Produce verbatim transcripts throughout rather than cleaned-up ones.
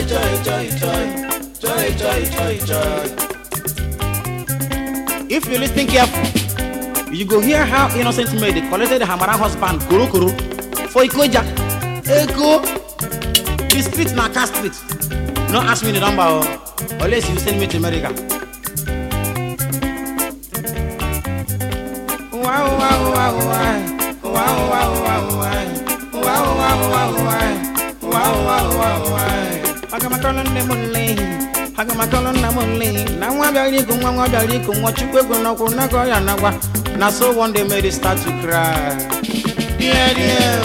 joy, joy, joy, joy, joy, joy, joy. If you listen carefully, you go hear how innocent maid collected the Hamara husband Kuru Kuru for Ikoja. Eko, the street na cast street. No ask me the number unless you send me to America. Wow, wow, wow, wow, wow, wow, wow, wow, wow, wow, wow, wow, wow, wow, wow. Hagamakolon na mulay, hagamakolon na mulay. Na wabali kung wabali kung wachukwe kuno kuno koya na wa. Na so one day made it start to cry. Dear, dear,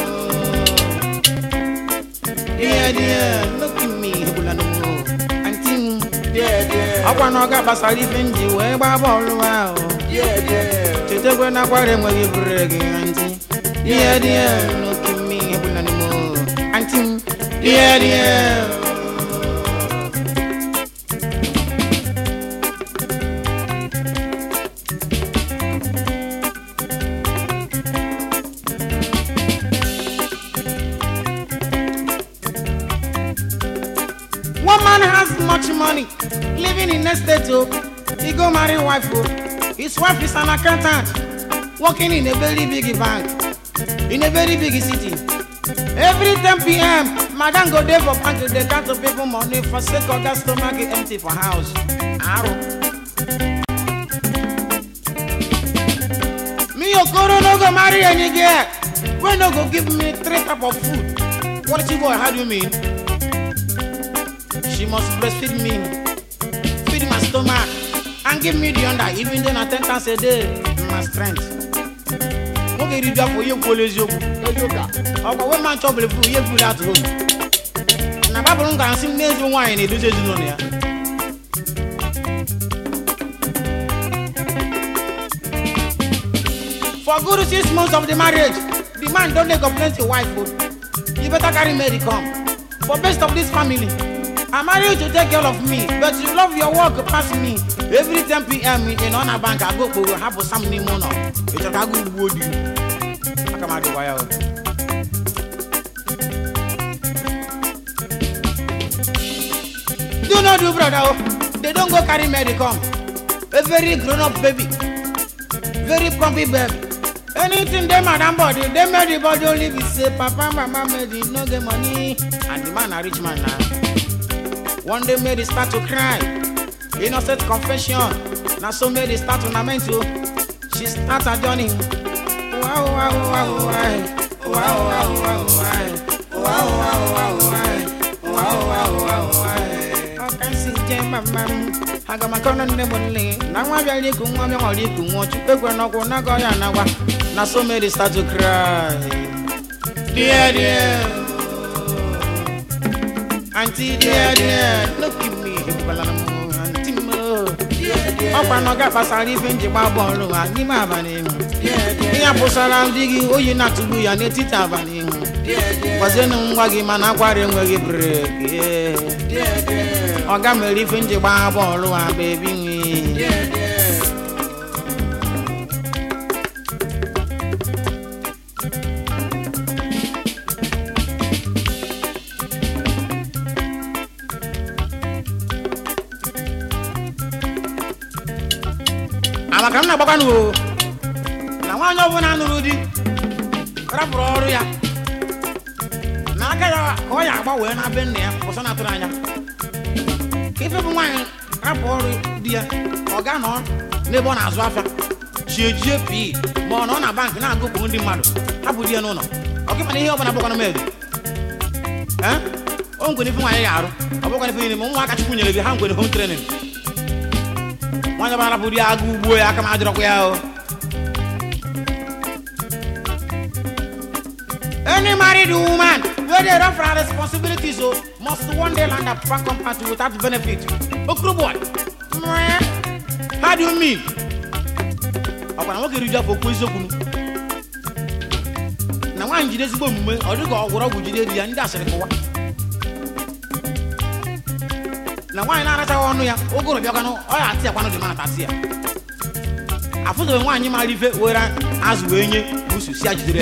dear, dear, look at me, hulano, auntie, dear, dear. I wanna go basali benji, we babolo wow. Dear, dear. Today when I want him, we break auntie. Dear, dear, look at me, hulano, auntie, dear, dear. One man has much money, living in estate. He go marry wife. His wife is an accountant, working in a very big bank, in a very big city. Every ten p m, madam go there for bank. They count to people money for sake of that stomach empty for house. Arrow. Me Okoro no go marry any girl. We no go give me three type of food. What is it, boy? How do you mean? She must breastfeed me, feed my stomach, and give me the under, even though I ten times a day, my strength. Okay, read up for you, police. You oh, but when man trouble food, you food at home. Now, Babylon can sing major wine, it is on here. For good six months of the marriage, the man don't make up plenty wife food. You better carry Mary come. For best of this family. I marry you to take care of me, but you love your work past me. Every ten p m in on a bank, I go to have some new money. It's a good wood. I come out the wire. Do not do, brother. They don't go carry me, they come. A very grown up baby, very pumpy baby. Anything they madam body, they made the body only be say, Papa, Mama made it, no get money. And the man a rich man now. One day made it start to cry. Innocent confession. Now so made it start to lament you. She starts her journey. Wow, wow, wow, wow. Wow, wow, wow, wow. Wow, wow, wow, wow. Wow, wow, wow, wow. I can see Jane, Mama. I got my corner in the morning. Now I'm ready to go. I'm ready to go. You go no go no go ya na wa. Now so made it start to cry. Dear, dear. Auntie, dear, dear, look at me, Auntie Mo. Up and I pass a living Jababon, and you have an name. Here, Posala, digging, oh, you're not to be a native tavern. Was in Waggy Man aquarium where you break. I got me living Jababon, baby. I'm a Bakano. Now I know when I'm Rudy. Raporia. Naga, oh, yeah, but when I've been there for Sonatrana. If you want Rapori, dear, or Ganon, never as Rafa. She J P, born on a bank now go to the mother. How would you know? Okay, but here when I'm going to make it. Eh? Uncle, if my yard, I'm going to be in the moon, I can put you behind with home training. One of our Budia boy, I come out of well. Any married woman, where they offer her responsibilities, so must one day land up bank company without benefit. Oh, boy. How do you mean? I want to get you for Kuizokun. Now, one Jides boom, or you go over with you, and that's it. Now, why not? I want to go to Yagano, or I see one of the Matasia. I thought the one you might live where I as when you who see there.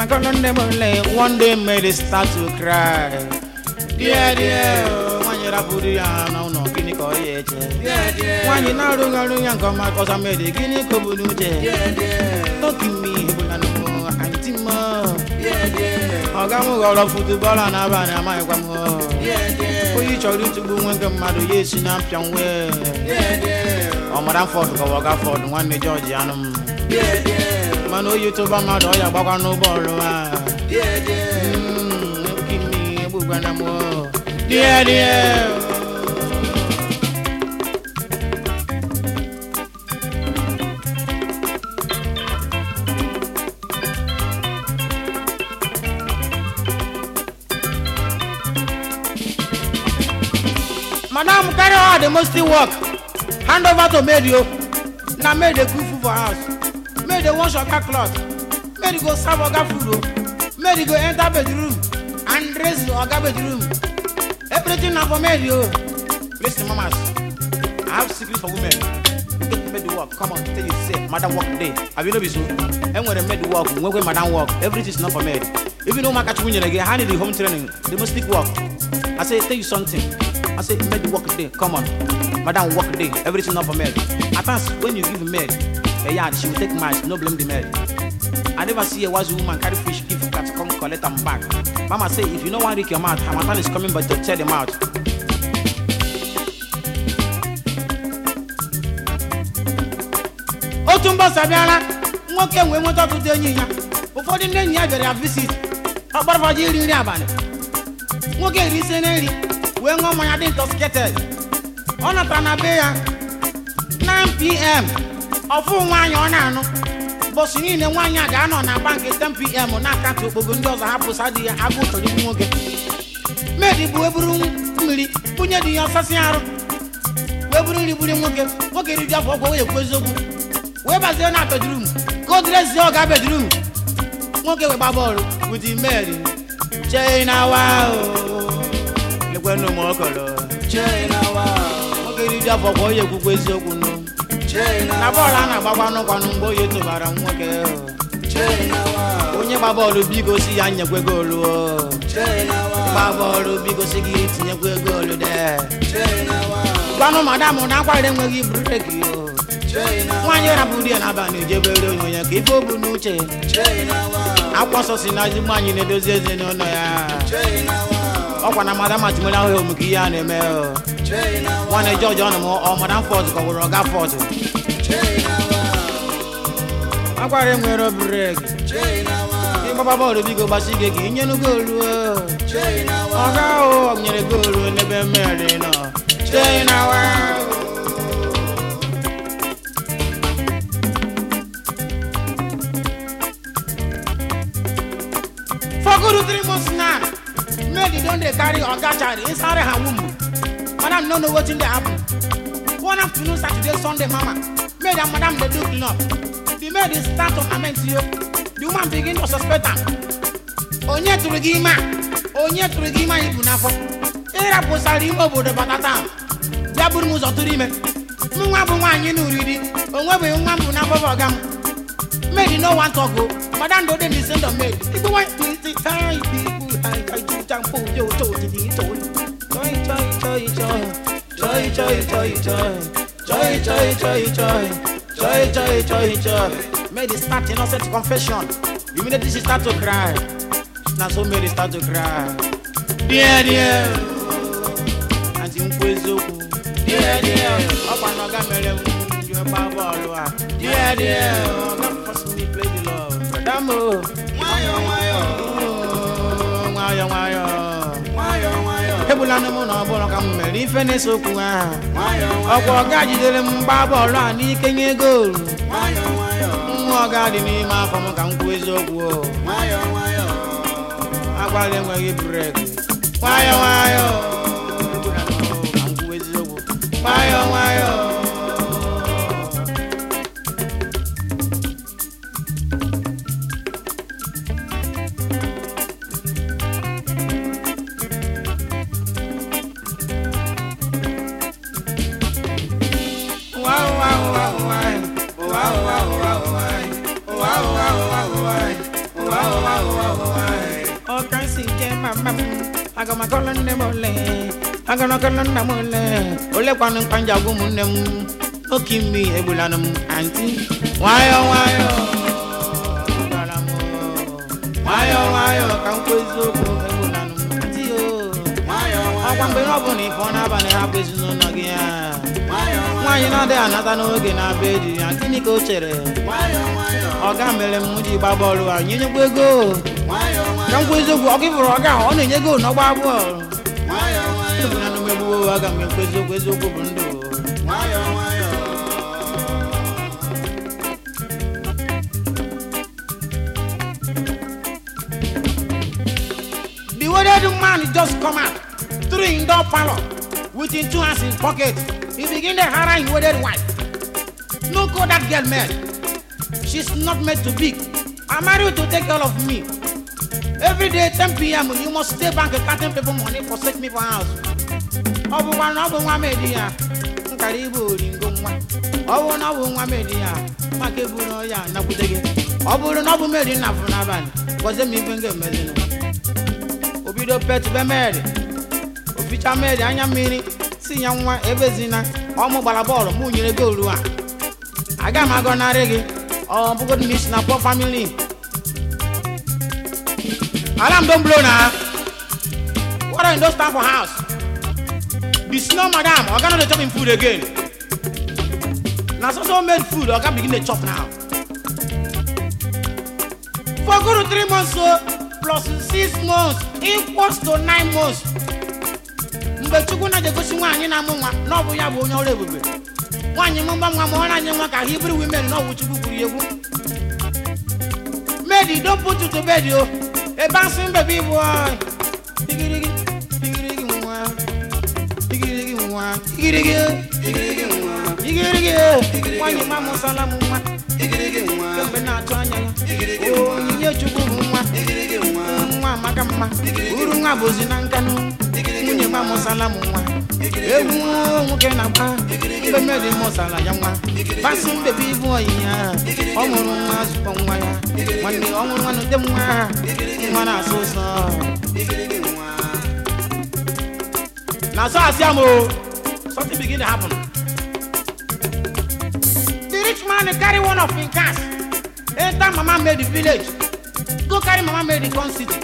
One day made it start to cry. Dear, dear, when you're up with the no, no, guinea co yet. When you're not doing young come out, cause I made a guinea cobulute. Don't give me a antima. I'll go all of football and Havana, my one. For each of you to go when the mother yes in Ampion way. Oh, Madame Ford, go walk for the one day Georgianum. Mano, you to Bama, or your Baba no ball. Dear, dear, give me a book and a more. Dear, dear. Madam, carry out the musty work. Hand over to Medio. Now made the good food for us. Made the wash of cloth. Made it go serve our food. Made it go enter bedroom and dress our bedroom. Everything now for Medio. Listen, mamas. I have secrets for women. Get made the work. Come on, tell you say, Madam work today. Have you noticed so? And when I made the work, when Madam work, everything is not for me. If you know my catch winning again, I need the home training. They must stick work. I say, tell you something. I say, make the work day. Come on. Madam work day. Everything not for maid. At times, when you give a maid a yard, she will take mice, no blame the maid. I never see a wise woman carry fish, give cat, come collect them back. Mama say, if you know one reek your mouth, Hamatan is coming, but to tell them out. Otumba Sabiana, one came when we talk to the Nia. Before the name, you have visit. How about you in Yabane? Moke recently, when one man intoxicated. On a Tanabea, nine p m Of whom one yon, Bossini and one yagan on a bank at ten p m on Naka to Bogundos, Haposadi, Abu to the Moke. Medi Buebrum, Mili, Punya di Assassinaro. Weburu Bumoke, Moke, you just walk away, Kozobu. Weber's in our bedroom. Go dress your bedroom. Moke with Babol with the Mary. China, wow. Look when no more color. China, wow. For boy, you could waste your good. Nabolana, Babano, one boy to Baramoko. Only Babolo, Bigosi, and your Gwegolo. Babolo, Bigosi, and your Gwegolo there. One of Madame, on our them will give break you. One year, I put in Abani, Jebelo, when you keep over Nuche. I was also in the money in the doses in Onoya. Oh, when I'm Madame Matimala, Mukian, and Mel. One a George Animal or Madame Ford go Roga Ford. I got him with a break. Papa, the big Basiki, you know, go. Oh, I'm going to go and never marry. No, China. For good three months now, maybe don't they carry or catch inside her womb. Madam don't know what's in the happen. One afternoon, Saturday, Sunday, Mama. Made and Madam they do clean up. The maid is start to lament you. The woman begin to suspect her. Onye to Regima. Onye to Regima Ibunafo. Era Posari over the Batata. Jabur to Rime. Muabuan, you know, reading. Onwe Mambunafa. Made no one to go. Madam don't listen to maid. If you want to see time, people, I do jump for you to the toy. Joy, joy, joy, joy, joy, joy, joy, joy, joy, joy, joy, joy, joy, joy, joy, joy. Made it start innocent confession. Immediately she start to cry. Now so made it start to cry. Dear, dear, and you dear, dear. Up and Naga Melem, you are Baba. Dear, dear, not force me play the love. Damo, why, why, why, why, why, why. Ebulana mo na bolo ka mmeri ifene sokwa okwo gaji dere mba bolo ani kenye goal wayo wayo nwo gadi ni ma fo mo kan ku ezogwo wayo wayo agbale nwe break wayo wayo kan ku ezogwo wayo wayo. Wow, wow, wow, wow. aga makọlọ nne m ole aga nọkọlọ nna m ole olekwanụ mkpanja agwụ m nne m oke imi egbulanụ m anti nwayọ nwayọ gara m nwayọ nwayọ ka m kwuo eziokwu egbulanụ m anti o ọkwa mgbe ọ bụ na ife ọ n'abalị hapụ ezinụlọ gị ya nwaanyị na-adịghị anata n'oge na-abịa eji ya gịnị ka o chere ọga mere m ji gba bọọlụ a nyenyekwa ego ka m kwuo eziokwu ọgụ ịbụrụ ọga ọ na-enye ego n'ọgba bọọlụ ebụna na mmegbuo aga m ekwu eziokwu eziokwu bụ ndụ the wedded man just come out through indoor parlor with his two hands in pocket. He begin to harass his wedded wife. No call that girl mad. She's not meant to be. I'm married to take care of me. Every day ten p m you must stay back and carton paper money for six me for house. Obu one obu one media. Nkaribu ringo mwa. Obu na obu one media. Makebu no ya na kutege. Obu no obu media na funa bani. Koze mi benge medino. Obido pet be married. Oficha married anya mini. Si ya nwa ebezina ọmụ gbara bọọlụ mụ nyere goolu a aga m agọ narị gị ọ bụgodị na isi na poor family alarm don blow na water in those time for house the snow madam oga no dey chop him food again na so so made food oga begin dey chop now for good three months so plus six months equals to nine months. Mgbe Chukwu na jegosi nwaanyị na-amụ nwa na ọ bụ ya bụ onye ọrụ ebube nwaanyị mụba nwa ma ọ na-anye nwa ka Hebrew women na ọwụ Chukwu kwuru egwu Medi don't put you to bed yo e bouncing baby boy digirigi digirigi nwa digirigi nwa digirigi digirigi nwa digirigi nwaanyị ma mụ salamu nwa digirigi nwa mgbe na-atụ anya ya o nye Chukwu bụ nwa digirigi nwa nwa maka mma uru nwa bụzi na nkanụ Munye ma mosala mwa ewu nwoke na gba mbe mede mosala ya nwa basi baby boy ya ọmụrụ nwa zụkọ nwa ya nwanne ọmụrụ nwa n'ụdị nwa nwa na-asụ ụsọ na so asị amụ something begin to happen. The rich man carry one of his cars enter mama made the village go carry mama made the con city.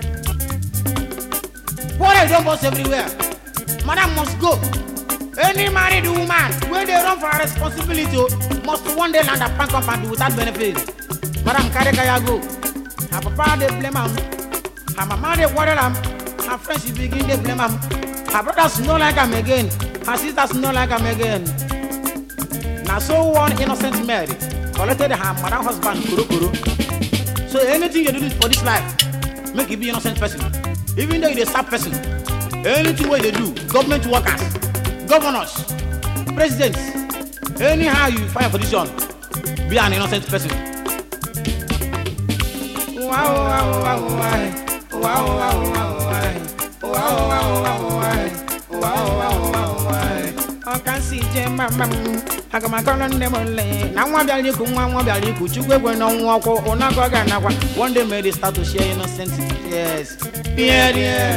Quarrel don't bust everywhere. Madam must go. Any married woman, when they run for her responsibility, must one day land a bank company without benefit. Madam carry kaya go. Her papa they blame him. Her mama they quarrel him. Her friends she begin they blame him. Her brothers no like him again. Her sisters no like him again. Now so one innocent Mary collected her madam husband kuru kuru. So anything you do for this life, make you be innocent person. Even though you're a sub person, anything what they do, government workers, governors, presidents, anyhow you find a position, be an innocent person. Wow, wow, wow, wow, wow, wow, wow, wow, wow, wow, wow, I can see Jim, Mamma. I got my color name on lane. Now one day you come one day you could you go when no walk or not go again. One day made it start to share innocence. Yes. Dear, dear.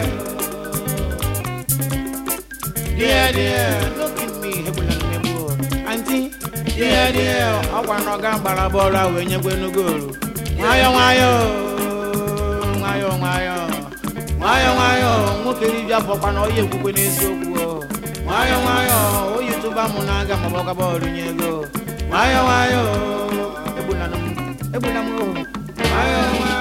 Dear, dear. Look at me, Auntie. Dear, dear. I want to go balabola when you're going to go. Why, why, why, why, why, why, what can you jump up on all your cooking is so poor? Why, why, oh, you to Bamunaga, Mabaka, and you go. Why, why, oh, Ebunam, Ebunam, why, why.